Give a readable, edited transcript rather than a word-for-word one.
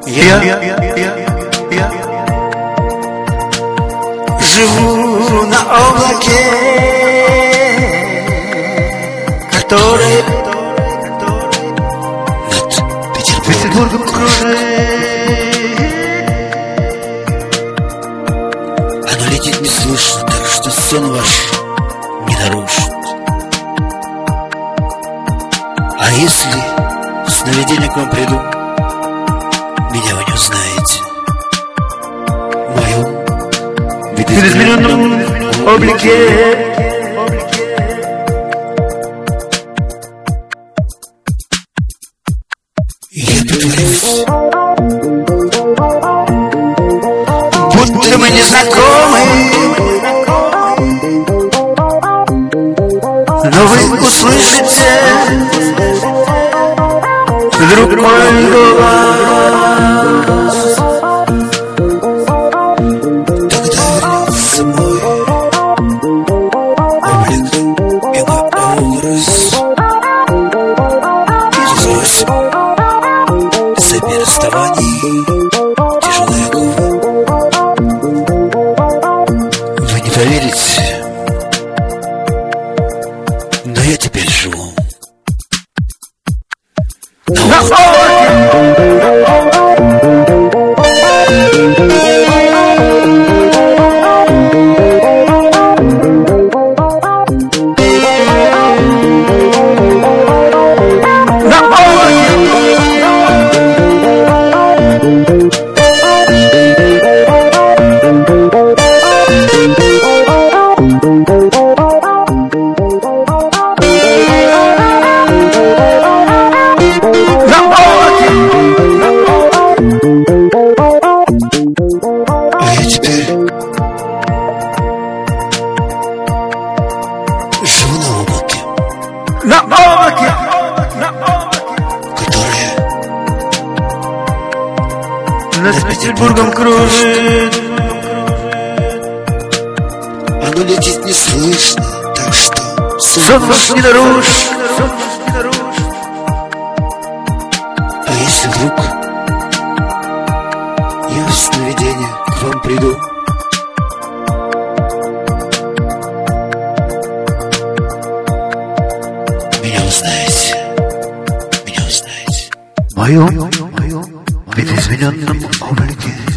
Я живу на облаке, который над Петербургом кружит. Оно летит неслышно, так что сон ваш не нарушит. А если в сновидение к вам приду, меня вы не узнаете. В моем видоизмененном облике. Я притворюсь, будто мы не знакомы, но вы услышите вдруг мой голос. Тогда вернется мой облик и мой образ. Извиняюсь за переставаний тяжелая губа. Вы не поверите, но я теперь живу на которое над Петербургом кружит. Оно летит неслышно, так что сон ваш не нарушит. А если вдруг я в сновидение к вам приду, меня узнаете. В моем видоизмененном облике.